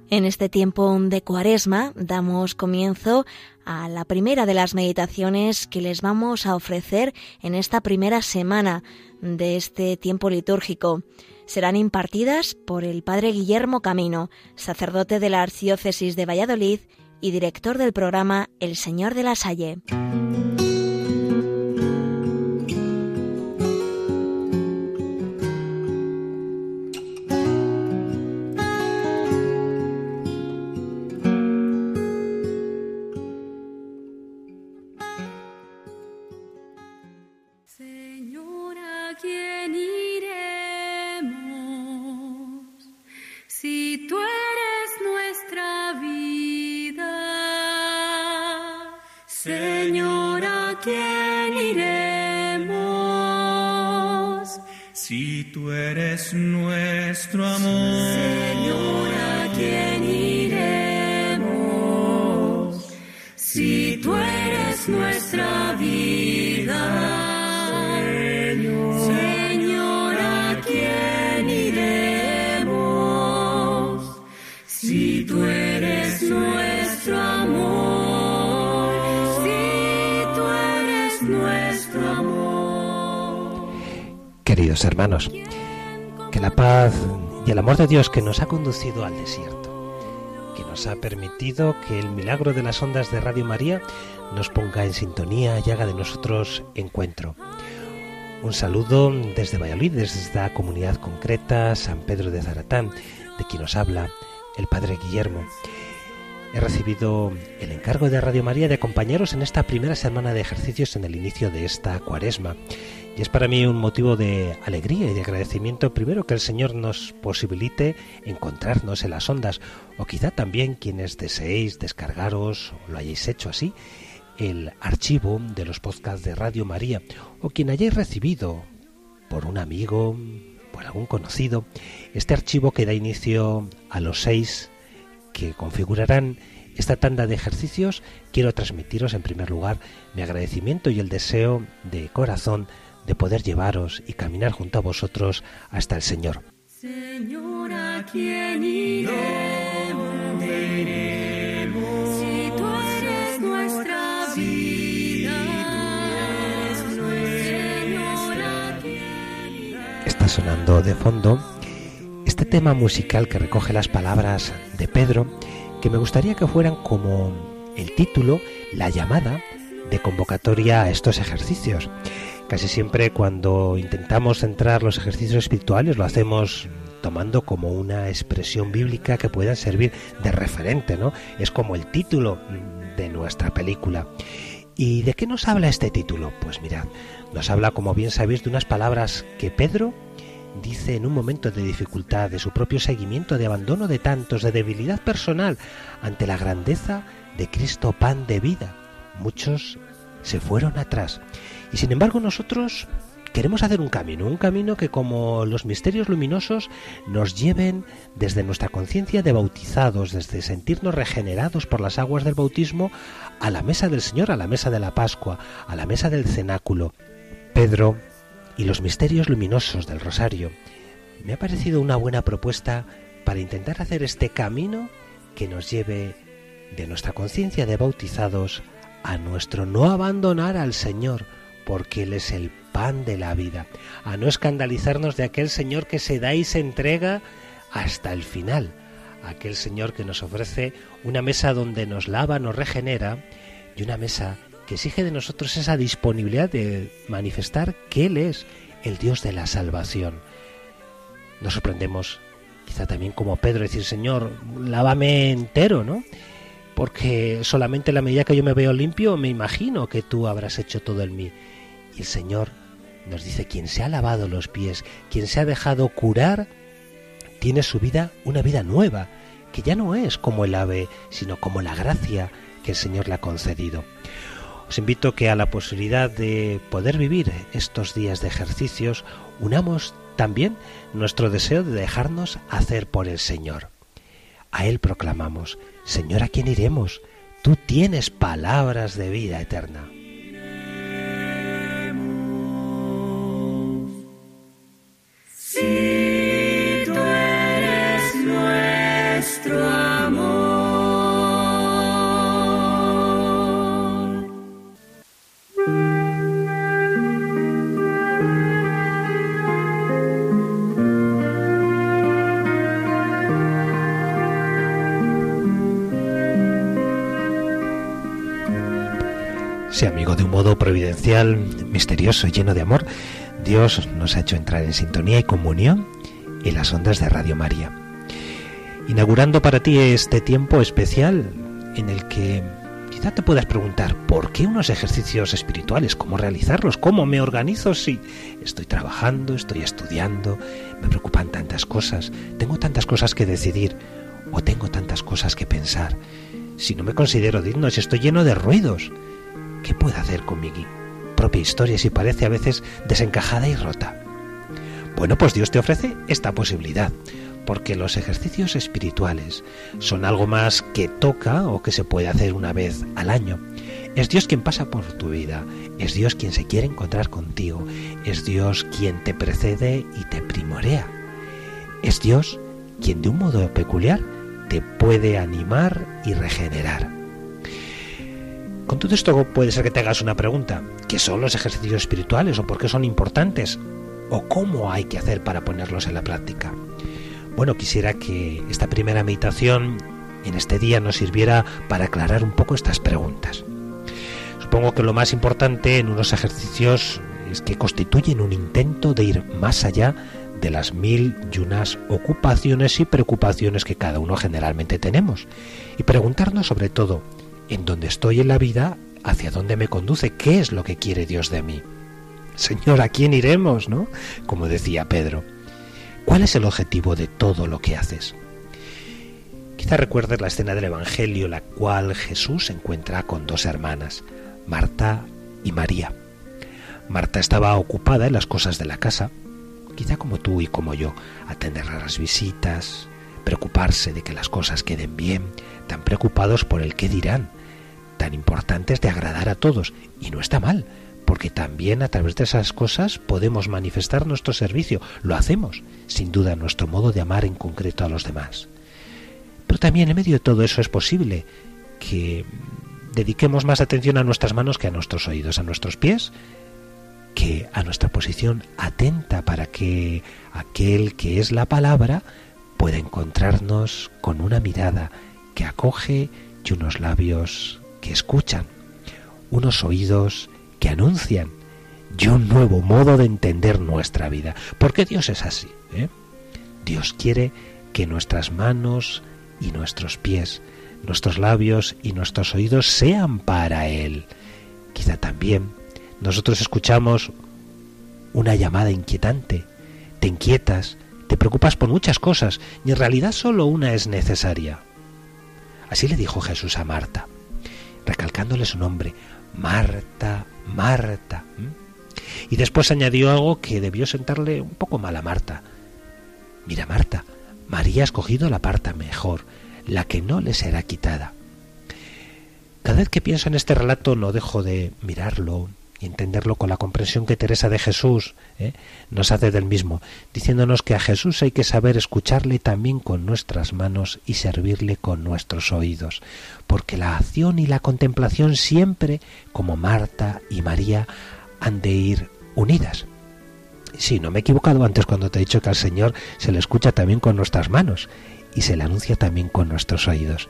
En este tiempo de Cuaresma damos comienzo a la primera de las meditaciones que les vamos a ofrecer en esta primera semana de este tiempo litúrgico. Serán impartidas por el Padre Guillermo Camino, sacerdote de la Archidiócesis de Valladolid y director del programa El Señor de la Salle. Tú eres nuestro amor. Señor, ¿a quién iremos? Si tú eres nuestra vida. Señor, ¿a quién iremos? Si tú eres nuestro amor. Si tú eres nuestro amor. Queridos hermanos, que la paz y el amor de Dios que nos ha conducido al desierto, que nos ha permitido que el milagro de las ondas de Radio María nos ponga en sintonía y haga de nosotros encuentro. Un saludo desde Valladolid, desde esta comunidad concreta, San Pedro de Zaratán, de quien nos habla el Padre Guillermo. He recibido el encargo de Radio María de acompañaros en esta primera semana de ejercicios en el inicio de esta Cuaresma. Y es para mí un motivo de alegría y de agradecimiento, primero, que el Señor nos posibilite encontrarnos en las ondas, o quizá también quienes deseéis descargaros, o lo hayáis hecho así, el archivo de los podcasts de Radio María, o quien hayáis recibido por un amigo, por algún conocido, este archivo que da inicio a los 6 que configurarán esta tanda de ejercicios. Quiero transmitiros en primer lugar mi agradecimiento y el deseo de corazón de poder llevaros y caminar junto a vosotros hasta el Señor. Señor, ¿a quién iremos? Si tú eres nuestra vida. Señor, ¿a quién iremos? Está sonando de fondo este tema musical que recoge las palabras de Pedro, que me gustaría que fueran como el título, la llamada de convocatoria a estos ejercicios. Casi siempre cuando intentamos centrar los ejercicios espirituales lo hacemos tomando como una expresión bíblica que pueda servir de referente, ¿no? Es como el título de nuestra película. ¿Y de qué nos habla este título? Pues mirad, nos habla, como bien sabéis, de unas palabras que Pedro dice en un momento de dificultad, de su propio seguimiento, de abandono de tantos, de debilidad personal ante la grandeza de Cristo, pan de vida. Muchos se fueron atrás. Y sin embargo nosotros queremos hacer un camino que, como los misterios luminosos, nos lleven desde nuestra conciencia de bautizados, desde sentirnos regenerados por las aguas del bautismo, a la mesa del Señor, a la mesa de la Pascua, a la mesa del cenáculo. Pedro y los misterios luminosos del Rosario me ha parecido una buena propuesta para intentar hacer este camino que nos lleve de nuestra conciencia de bautizados a nuestro no abandonar al Señor, porque Él es el pan de la vida, a no escandalizarnos de aquel Señor que se da y se entrega hasta el final, aquel Señor que nos ofrece una mesa donde nos lava, nos regenera, y una mesa que exige de nosotros esa disponibilidad de manifestar que Él es el Dios de la salvación. Nos sorprendemos quizá también como Pedro, decir: Señor, lávame entero, ¿no? Porque solamente en la medida que yo me veo limpio me imagino que tú habrás hecho todo en mí. Y el Señor nos dice: quien se ha lavado los pies, quien se ha dejado curar, tiene su vida, una vida nueva, que ya no es como el ave, sino como la gracia que el Señor le ha concedido. Os invito que a la posibilidad de poder vivir estos días de ejercicios unamos también nuestro deseo de dejarnos hacer por el Señor. A Él proclamamos: Señor, ¿a quién iremos? Tú tienes palabras de vida eterna. Si tú eres nuestro amor. Sí, amigo, de un modo providencial, misterioso y lleno de amor, Dios nos ha hecho entrar en sintonía y comunión en las ondas de Radio María, inaugurando para ti este tiempo especial en el que quizá te puedas preguntar ¿por qué unos ejercicios espirituales? ¿Cómo realizarlos? ¿Cómo me organizo si estoy trabajando, estoy estudiando, me preocupan tantas cosas, tengo tantas cosas que decidir o tengo tantas cosas que pensar? Si no me considero digno, si estoy lleno de ruidos, ¿qué puedo hacer con mi propia historia si parece a veces desencajada y rota? Bueno, pues Dios te ofrece esta posibilidad, porque los ejercicios espirituales son algo más que toca o que se puede hacer una vez al año. Es Dios quien pasa por tu vida, es Dios quien se quiere encontrar contigo, es Dios quien te precede y te primorea. Es Dios quien de un modo peculiar te puede animar y regenerar. Con todo esto puede ser que te hagas una pregunta: ¿qué son los ejercicios espirituales o por qué son importantes? ¿O cómo hay que hacer para ponerlos en la práctica? Bueno, quisiera que esta primera meditación en este día nos sirviera para aclarar un poco estas preguntas. Supongo que lo más importante en unos ejercicios es que constituyen un intento de ir más allá de las 1001 ocupaciones y preocupaciones que cada uno generalmente tenemos, y preguntarnos sobre todo, ¿en dónde estoy en la vida? ¿Hacia dónde me conduce? ¿Qué es lo que quiere Dios de mí? Señor, ¿a quién iremos, no? Como decía Pedro. ¿Cuál es el objetivo de todo lo que haces? Quizá recuerdes la escena del Evangelio en la cual Jesús se encuentra con dos hermanas, Marta y María. Marta estaba ocupada en las cosas de la casa, quizá como tú y como yo, atender a las visitas, preocuparse de que las cosas queden bien, tan preocupados por el qué dirán, tan importantes de agradar a todos. Y no está mal, porque también a través de esas cosas podemos manifestar nuestro servicio. Lo hacemos, sin duda, nuestro modo de amar en concreto a los demás. Pero también en medio de todo eso es posible que dediquemos más atención a nuestras manos que a nuestros oídos, a nuestros pies, que a nuestra posición atenta para que aquel que es la palabra pueda encontrarnos con una mirada que acoge y unos labios que escuchan, unos oídos que anuncian y un nuevo modo de entender nuestra vida. Porque Dios es así, ¿eh? Dios quiere que nuestras manos y nuestros pies, nuestros labios y nuestros oídos sean para Él. Quizá también nosotros escuchamos una llamada inquietante, te inquietas, te preocupas por muchas cosas y en realidad solo una es necesaria. Así le dijo Jesús a Marta, recalcándole su nombre, Marta, Marta. Y después añadió algo que debió sentarle un poco mal a Marta. Mira, Marta, María ha escogido la parte mejor, la que no le será quitada. Cada vez que pienso en este relato no dejo de mirarlo y entenderlo con la comprensión que Teresa de Jesús nos hace del mismo, diciéndonos que a Jesús hay que saber escucharle también con nuestras manos y servirle con nuestros oídos, porque la acción y la contemplación siempre, como Marta y María, han de ir unidas. Sí, no me he equivocado antes cuando te he dicho que al Señor se le escucha también con nuestras manos y se le anuncia también con nuestros oídos,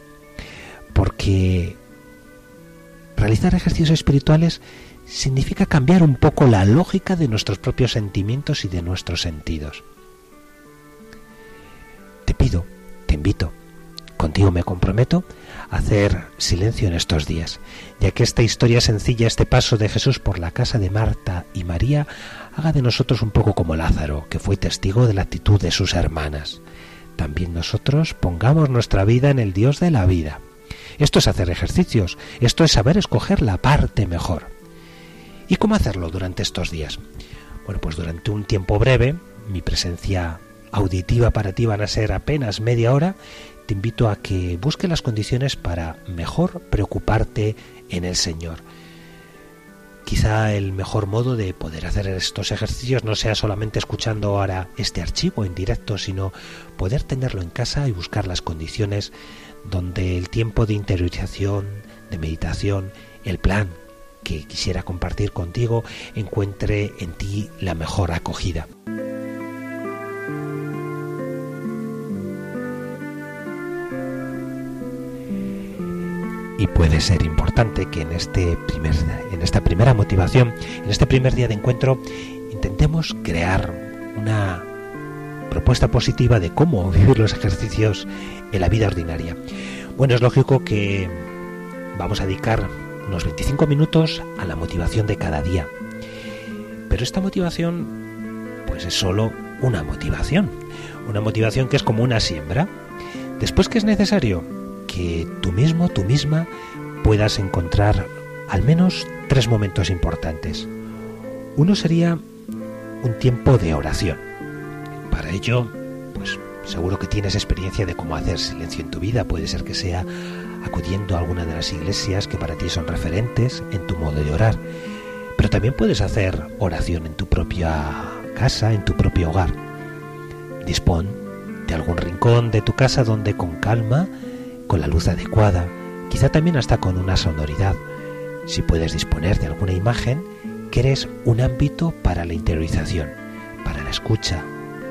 porque realizar ejercicios espirituales significa cambiar un poco la lógica de nuestros propios sentimientos y de nuestros sentidos. Te pido, te invito, contigo me comprometo a hacer silencio en estos días, ya que esta historia sencilla, este paso de Jesús por la casa de Marta y María, haga de nosotros un poco como Lázaro, que fue testigo de la actitud de sus hermanas. También nosotros pongamos nuestra vida en el Dios de la vida. Esto es hacer ejercicios, esto es saber escoger la parte mejor. ¿Y cómo hacerlo durante estos días? Bueno, pues durante un tiempo breve, mi presencia auditiva para ti van a ser apenas media hora. Te invito a que busques las condiciones para mejor preocuparte en el Señor. Quizá el mejor modo de poder hacer estos ejercicios no sea solamente escuchando ahora este archivo en directo, sino poder tenerlo en casa y buscar las condiciones donde el tiempo de interiorización, de meditación, el plan que quisiera compartir contigo encuentre en ti la mejor acogida. y puede ser importante que en esta primera motivación, en este primer día de encuentro, intentemos crear una propuesta positiva de cómo vivir los ejercicios en la vida ordinaria. Bueno, es lógico que vamos a dedicar unos 25 minutos a la motivación de cada día. Pero esta motivación, pues es solo una motivación que es como una siembra. Después, ¿qué es necesario? Que tú mismo, tú misma, puedas encontrar al menos 3 momentos importantes. Uno sería un tiempo de oración. Para ello, pues seguro que tienes experiencia de cómo hacer silencio en tu vida. Puede ser que sea acudiendo a alguna de las iglesias que para ti son referentes en tu modo de orar. Pero también puedes hacer oración en tu propia casa, en tu propio hogar. Dispón de algún rincón de tu casa donde con calma, con la luz adecuada, quizá también hasta con una sonoridad, si puedes disponer de alguna imagen, crees un ámbito para la interiorización, para la escucha,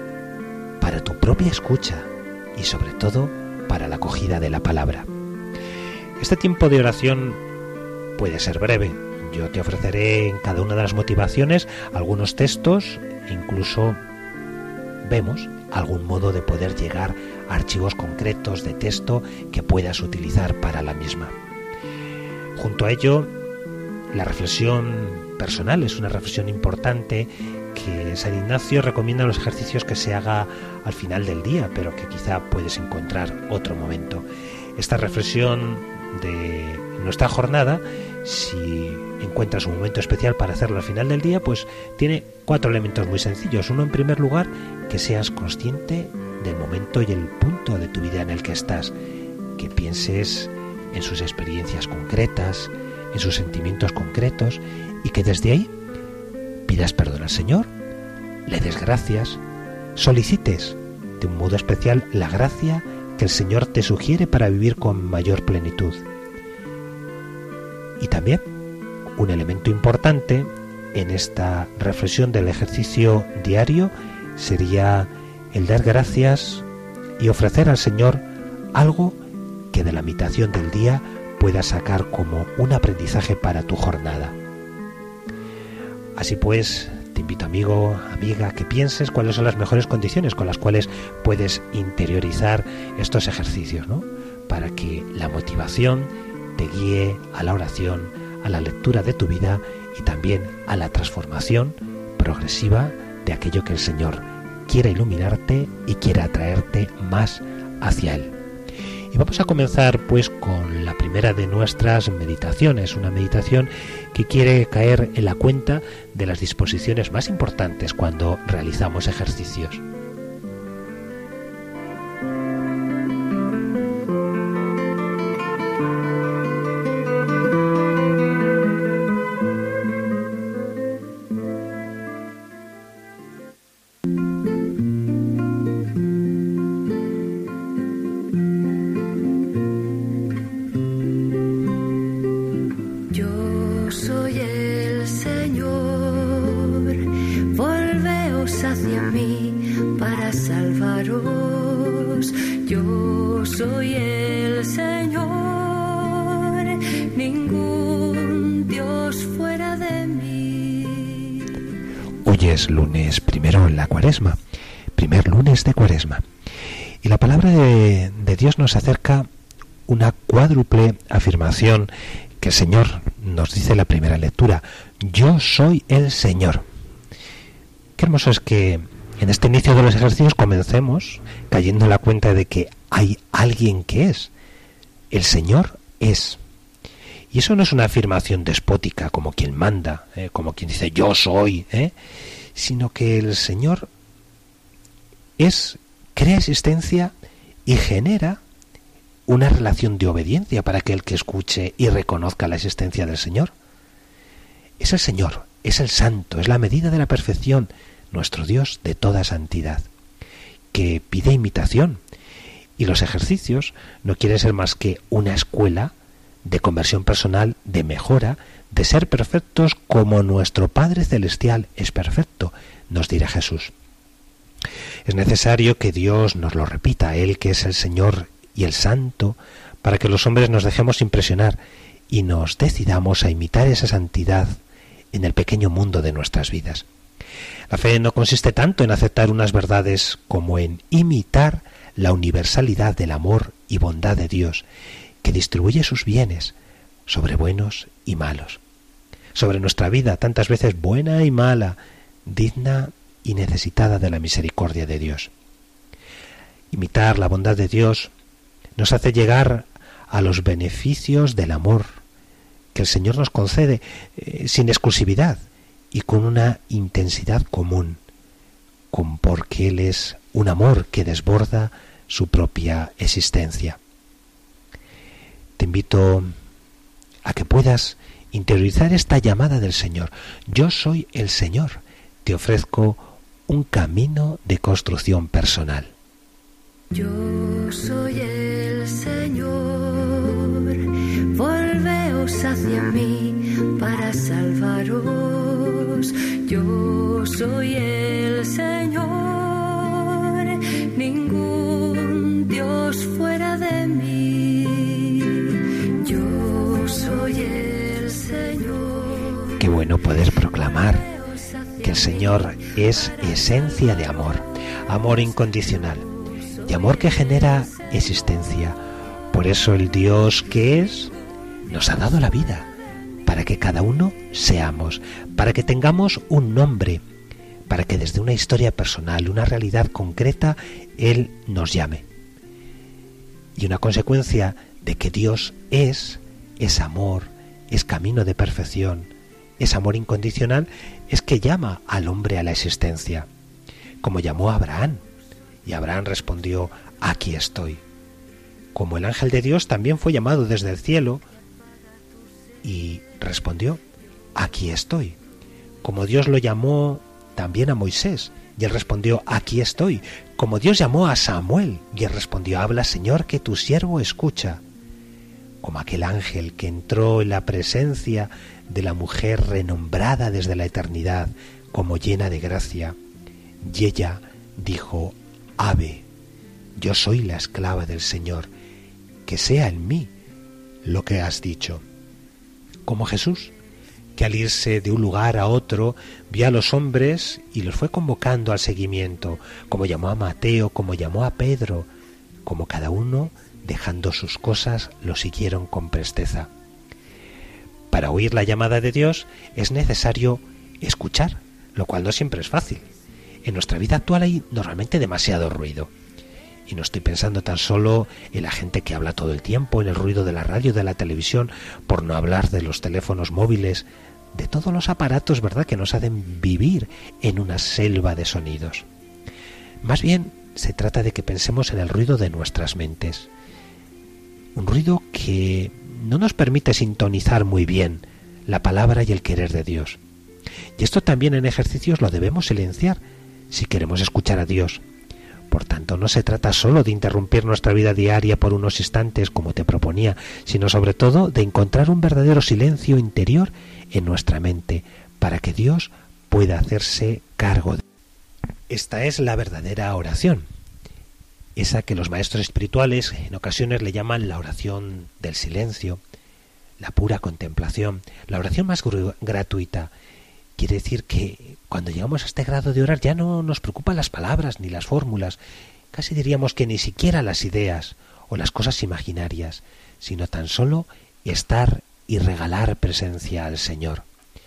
para tu propia escucha y sobre todo para la acogida de la palabra. Este tiempo de oración puede ser breve. Yo te ofreceré en cada una de las motivaciones algunos textos e incluso vemos algún modo de poder llegar a archivos concretos de texto que puedas utilizar para la misma. Junto a ello, la reflexión personal es una reflexión importante que San Ignacio recomienda en los ejercicios que se haga al final del día, pero que quizá puedes encontrar otro momento. Esta reflexión de nuestra jornada, si encuentras un momento especial para hacerlo al final del día, pues tiene 4 elementos muy sencillos. Uno, en primer lugar, que seas consciente del momento y el punto de tu vida en el que estás, que pienses en sus experiencias concretas, en sus sentimientos concretos, y que desde ahí pidas perdón al Señor, le des gracias, solicites de un modo especial la gracia que el Señor te sugiere para vivir con mayor plenitud. Y también un elemento importante en esta reflexión del ejercicio diario sería el dar gracias y ofrecer al Señor algo que de la meditación del día puedas sacar como un aprendizaje para tu jornada. Así pues, te invito, amigo, amiga, que pienses cuáles son las mejores condiciones con las cuales puedes interiorizar estos ejercicios, ¿no? Para que la motivación te guíe a la oración, a la lectura de tu vida y también a la transformación progresiva de aquello que el Señor quiere iluminarte y quiere atraerte más hacia Él. Y vamos a comenzar pues con la primera de nuestras meditaciones, una meditación que quiere caer en la cuenta de las disposiciones más importantes cuando realizamos ejercicios. Es lunes primero en la Cuaresma, primer lunes de Cuaresma, y la palabra de Dios nos acerca una cuádruple afirmación que el Señor nos dice en la primera lectura: yo soy el Señor. Qué hermoso es que en este inicio de los ejercicios comencemos cayendo en la cuenta de que hay alguien que es. El Señor es. Y eso no es una afirmación despótica, como quien manda, como quien dice yo soy, sino que el Señor crea existencia y genera una relación de obediencia para aquel que escuche y reconozca la existencia del Señor. Es el Señor, es el Santo, es la medida de la perfección, nuestro Dios de toda santidad, que pide imitación. Y los ejercicios no quieren ser más que una escuela de conversión personal, de mejora, de ser perfectos como nuestro Padre Celestial es perfecto, nos dirá Jesús. Es necesario que Dios nos lo repita, Él que es el Señor y el Santo, para que los hombres nos dejemos impresionar y nos decidamos a imitar esa santidad en el pequeño mundo de nuestras vidas. La fe no consiste tanto en aceptar unas verdades como en imitar la universalidad del amor y bondad de Dios, que distribuye sus bienes sobre buenos y malos, sobre nuestra vida tantas veces buena y mala, digna y necesitada de la misericordia de Dios. Imitar la bondad de Dios nos hace llegar a los beneficios del amor que el Señor nos concede sin exclusividad y con una intensidad común, porque Él es un amor que desborda su propia existencia. Te invito a que puedas interiorizar esta llamada del Señor. Yo soy el Señor, te ofrezco un camino de construcción personal. Yo soy el Señor, volveos hacia mí para salvaros. Yo soy el Señor, ningún Dios fuera de mí. Yo soy el Señor. Qué bueno poder proclamar que el Señor es esencia de amor, amor incondicional y amor que genera existencia. Por eso el Dios que es nos ha dado la vida, para que cada uno seamos, para que tengamos un nombre, para que desde una historia personal, una realidad concreta, Él nos llame. Y una consecuencia de que Dios es amor, es camino de perfección, es amor incondicional, es que llama al hombre a la existencia, como llamó a Abraham, y Abraham respondió: aquí estoy. Como el ángel de Dios también fue llamado desde el cielo y respondió: aquí estoy. Como Dios lo llamó también a Moisés y él respondió: aquí estoy. Como Dios llamó a Samuel y él respondió: habla, Señor, que tu siervo escucha. Como aquel ángel que entró en la presencia de la mujer renombrada desde la eternidad como llena de gracia, y ella dijo: Ave, yo soy la esclava del Señor, que sea en mí lo que has dicho. Como Jesús, que al irse de un lugar a otro vio a los hombres y los fue convocando al seguimiento, como llamó a Mateo, como llamó a Pedro, como cada uno, dejando sus cosas, lo siguieron con presteza. Para oír la llamada de Dios es necesario escuchar, lo cual no siempre es fácil. En nuestra vida actual hay normalmente demasiado ruido. Y no estoy pensando tan solo en la gente que habla todo el tiempo, en el ruido de la radio, de la televisión, por no hablar de los teléfonos móviles, de todos los aparatos, ¿verdad?, que nos hacen vivir en una selva de sonidos. Más bien se trata de que pensemos en el ruido de nuestras mentes. Un ruido que no nos permite sintonizar muy bien la palabra y el querer de Dios. Y esto también en ejercicios lo debemos silenciar si queremos escuchar a Dios. Por tanto, no se trata solo de interrumpir nuestra vida diaria por unos instantes, como te proponía, sino sobre todo de encontrar un verdadero silencio interior en nuestra mente, para que Dios pueda hacerse cargo de. Esta es la verdadera oración, esa que los maestros espirituales en ocasiones le llaman la oración del silencio, la pura contemplación, la oración más gratuita. Quiere decir que cuando llegamos a este grado de orar ya no nos preocupan las palabras ni las fórmulas, casi diríamos que ni siquiera las ideas o las cosas imaginarias, sino tan solo estar y regalar presencia al Señor.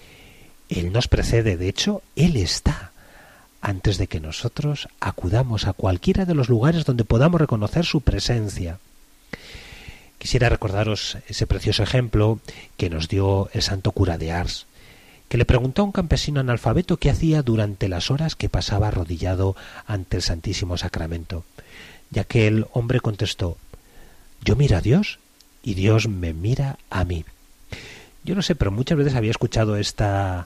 Él nos precede, de hecho, Él está, antes de que nosotros acudamos a cualquiera de los lugares donde podamos reconocer su presencia. Quisiera recordaros ese precioso ejemplo que nos dio el santo cura de Ars, que le preguntó a un campesino analfabeto qué hacía durante las horas que pasaba arrodillado ante el Santísimo Sacramento. Y aquel hombre contestó: yo miro a Dios y Dios me mira a mí. Yo no sé, pero muchas veces había escuchado esta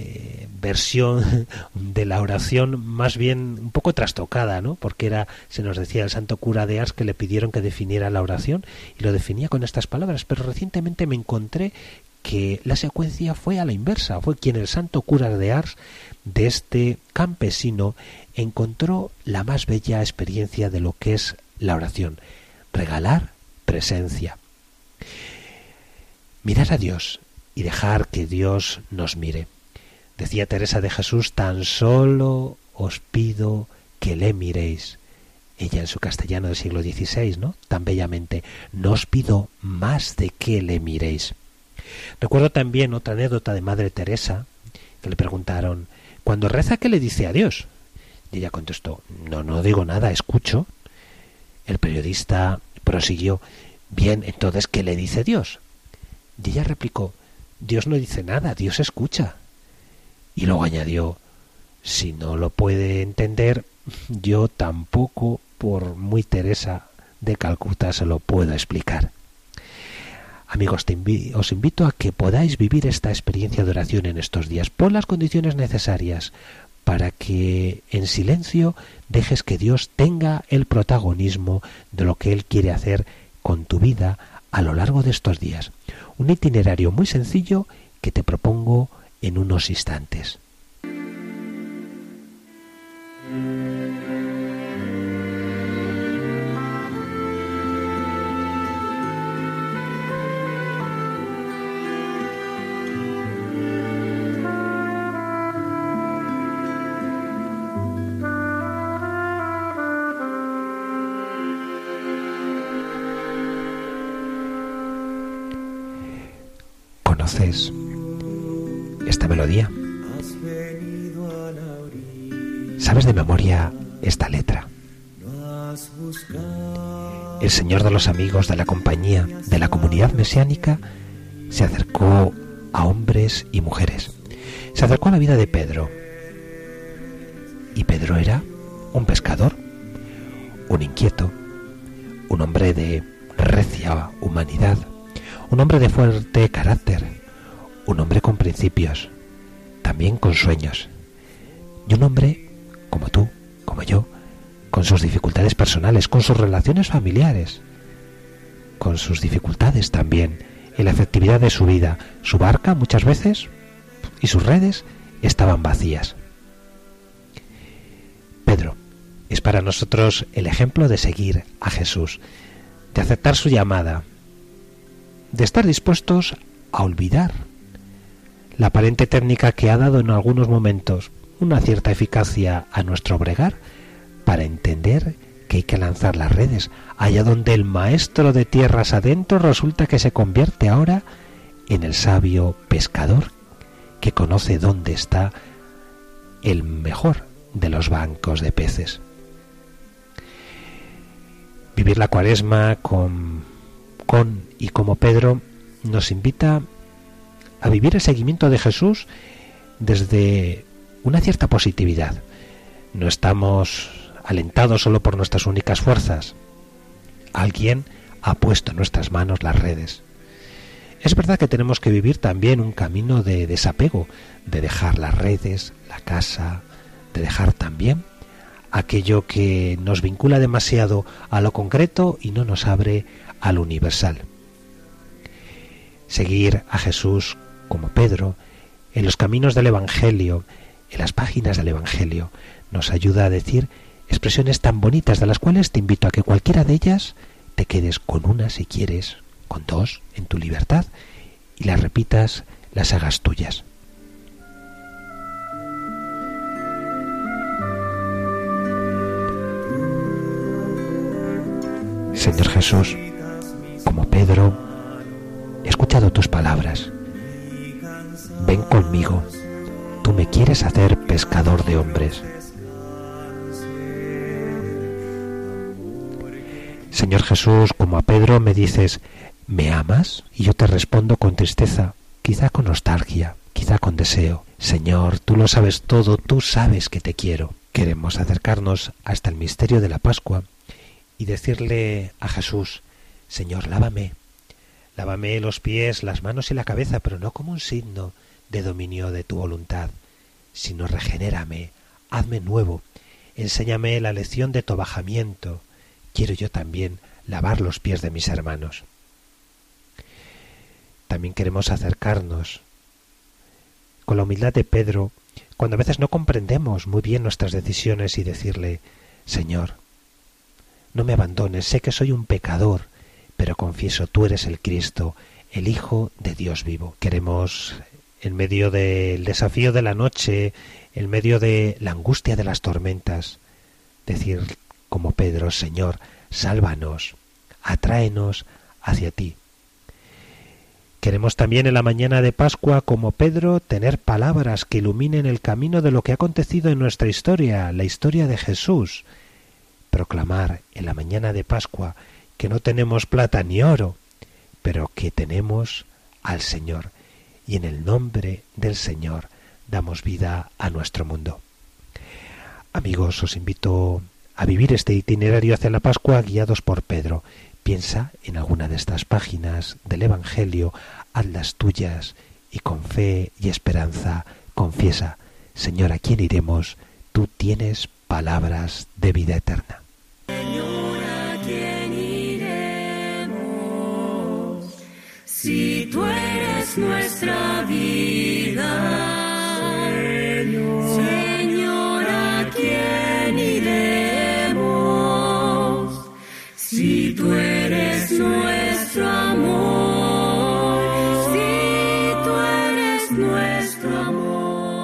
versión de la oración más bien un poco trastocada, ¿no? Porque se nos decía el santo cura de Ars que le pidieron que definiera la oración y lo definía con estas palabras, pero recientemente me encontré que la secuencia fue a la inversa. Fue quien el santo cura de Ars, de este campesino, encontró la más bella experiencia de lo que es la oración: regalar presencia. Mirar a Dios y dejar que Dios nos mire. Decía Teresa de Jesús, tan solo os pido que le miréis. Ella en su castellano del siglo XVI, ¿no? Tan bellamente, no os pido más de que le miréis. Recuerdo también otra anécdota de Madre Teresa, que le preguntaron, cuando reza, ¿qué le dice a Dios? Y ella contestó, no digo nada, escucho. El periodista prosiguió, bien, entonces, ¿qué le dice Dios? Y ella replicó, Dios no dice nada, Dios escucha. Y luego añadió, si no lo puede entender, yo tampoco, por muy Teresa de Calcuta, se lo puedo explicar. Amigos, os invito a que podáis vivir esta experiencia de oración en estos días. Pon las condiciones necesarias para que en silencio dejes que Dios tenga el protagonismo de lo que Él quiere hacer con tu vida a lo largo de estos días. Un itinerario muy sencillo que te propongo en unos instantes. ¿Conoces esta melodía? ¿Sabes de memoria esta letra? El Señor de los amigos de la compañía de la comunidad mesiánica se acercó a hombres y mujeres. Se acercó a la vida de Pedro. Y Pedro era un pescador, un inquieto, un hombre de recia humanidad, un hombre de fuerte carácter, un hombre con principios, también con sueños, y un hombre como tú, como yo, con sus dificultades personales, con sus relaciones familiares, con sus dificultades también en la efectividad de su vida. Su barca muchas veces y sus redes estaban vacías. Pedro es para nosotros el ejemplo de seguir a Jesús, de aceptar su llamada, de estar dispuestos a olvidar la aparente técnica que ha dado en algunos momentos una cierta eficacia a nuestro bregar, para entender que hay que lanzar las redes allá donde el maestro de tierras adentro resulta que se convierte ahora en el sabio pescador que conoce dónde está el mejor de los bancos de peces. Vivir la Cuaresma con y como Pedro nos invita a vivir el seguimiento de Jesús desde una cierta positividad. No estamos alentados solo por nuestras únicas fuerzas. Alguien ha puesto en nuestras manos las redes. Es verdad que tenemos que vivir también un camino de desapego, de dejar las redes, la casa, de dejar también aquello que nos vincula demasiado a lo concreto y no nos abre a lo universal. Seguir a Jesús como Pedro en los caminos del Evangelio, en las páginas del Evangelio, nos ayuda a decir expresiones tan bonitas de las cuales te invito a que cualquiera de ellas te quedes con una si quieres, con dos en tu libertad y las repitas, las hagas tuyas. Señor Jesús, como Pedro, he escuchado tus palabras. Ven conmigo, tú me quieres hacer pescador de hombres. Señor Jesús, como a Pedro me dices, ¿me amas? Y yo te respondo con tristeza, quizá con nostalgia, quizá con deseo. Señor, tú lo sabes todo, tú sabes que te quiero. Queremos acercarnos hasta el misterio de la Pascua y decirle a Jesús, Señor, lávame los pies, las manos y la cabeza, pero no como un signo de dominio de tu voluntad, sino regenérame, hazme nuevo, enséñame la lección de tu abajamiento. Quiero yo también lavar los pies de mis hermanos. También queremos acercarnos con la humildad de Pedro, cuando a veces no comprendemos muy bien nuestras decisiones, y decirle, Señor, no me abandones, sé que soy un pecador, pero confieso, tú eres el Cristo, el Hijo de Dios vivo. Queremos, en medio del desafío de la noche, en medio de la angustia de las tormentas, decir como Pedro: Señor, sálvanos, atráenos hacia ti. Queremos también en la mañana de Pascua, como Pedro, tener palabras que iluminen el camino de lo que ha acontecido en nuestra historia, la historia de Jesús. Proclamar en la mañana de Pascua que no tenemos plata ni oro, pero que tenemos al Señor, y en el nombre del Señor damos vida a nuestro mundo. Amigos, os invito a vivir este itinerario hacia la Pascua guiados por Pedro. Piensa en alguna de estas páginas del Evangelio, hazlas tuyas y con fe y esperanza confiesa: Señor, ¿a quién iremos? Tú tienes palabras de vida eterna. Señor, ¿a quién iremos? Si tú eres nuestra vida, Señor, ¿a quién iremos? Si tú eres nuestro amor, si tú eres nuestro amor.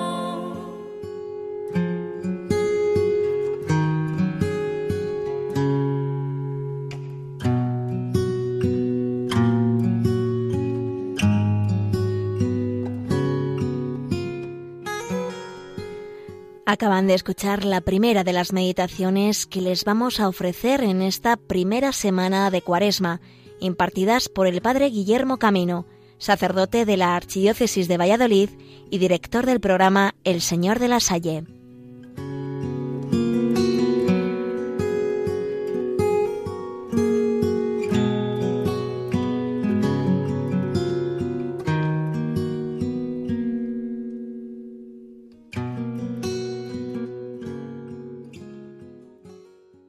Acaban de escuchar la primera de las meditaciones que les vamos a ofrecer en esta primera semana de Cuaresma, impartidas por el Padre Guillermo Camino, sacerdote de la Archidiócesis de Valladolid y director del programa El Señor de la Salle.